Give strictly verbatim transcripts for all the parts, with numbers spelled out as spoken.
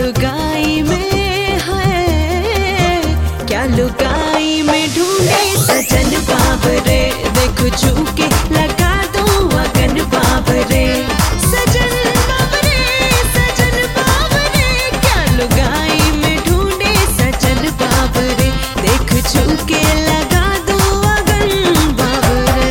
लुगाई में है, क्या लुगाई में ढूंढे सजन बाबरे, देखो छूके लगा दूं अगन बाबरे, सजन बाबरे सजन बाबरे, क्या लुगाई में ढूंढे सजन बाबरे, देखो छूके लगा दूं अगन बाबरे।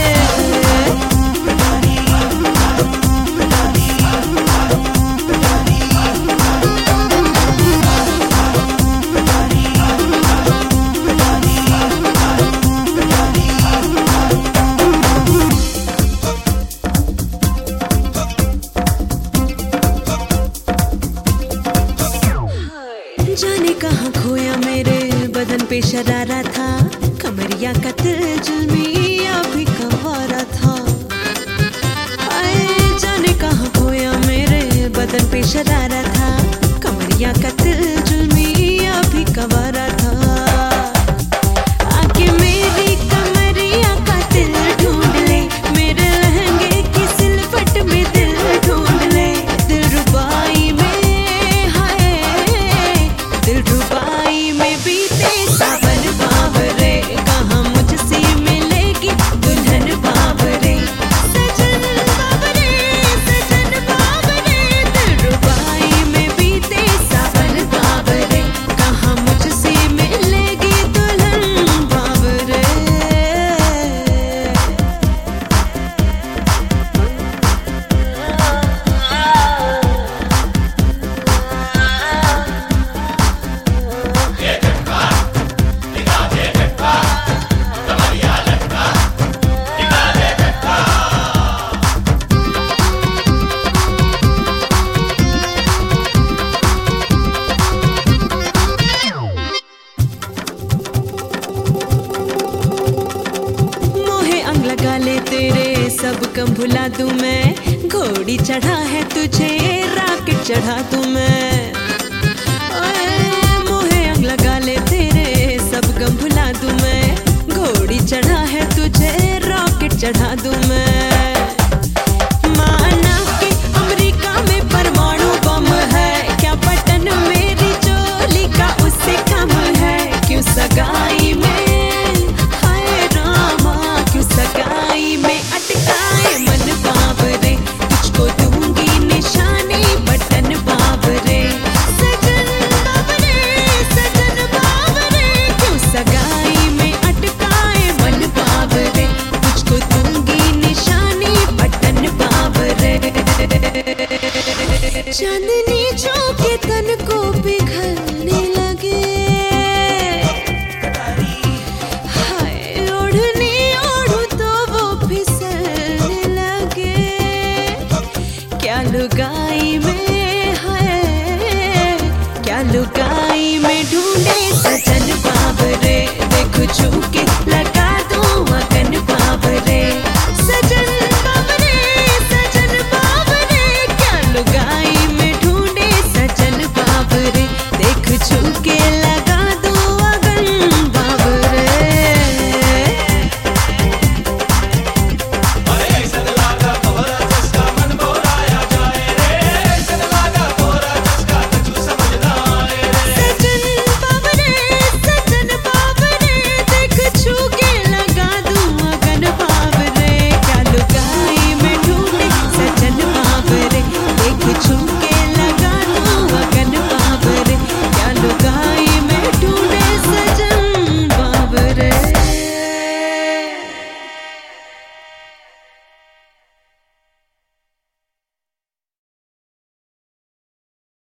जाने कहाँ खोया मेरे बदन पे शरारा था, कमरिया का दिल जुल्मिया भी कवारा था। आए जाने कहाँ खोया मेरे बदन पे शरारा था, कमरिया का दिल जुल्मिया भी कवारा था। आके मेरी कमरिया का दिल ढूंढ ले, मेरे लहंगे की सिलवट में दिल ढूंढ ले, दिल रुबाई में दिल रुबाई में बीते सावन बाबरे, कहाँ मुझसे मिलेगी दुल्हन बाबरे, सजन बाबरे सजन बाबरे, दिल रुबाई में बीते सावन बाबरे, कहाँ मुझसे मिलेगी दुल्हन बाबरे। लगा ले तेरे सब कम भुला दूं मैं, घोड़ी चढ़ा है तुझे राकेट चढ़ा दूं मैं, मोहे अंग लगा ले तेरे सब गम भुला दूं मैं, घोड़ी चढ़ा है तुझे रॉकेट चढ़ा दूं मैं। माना कि अमेरिका में परमाणु बम है, क्या बटन मेरी चोली का उससे कम है, क्यों सगाई में सगाई में अटकाए मन बाबरे, तुझको दूंगी निशानी बटन बाबरे, सजन बाबरे सजन बाबरे, क्यों सगाई में अटकाए मन बाबरे, तुझको दूंगी निशानी बटन बाबरे। चांदनी चौके तन को पिघलने लगे, हाय ओढ़नी क्या लुगाई में है, क्या लुगाई में ढूंढे सजन बाबरे, देखो छूके लगा दूं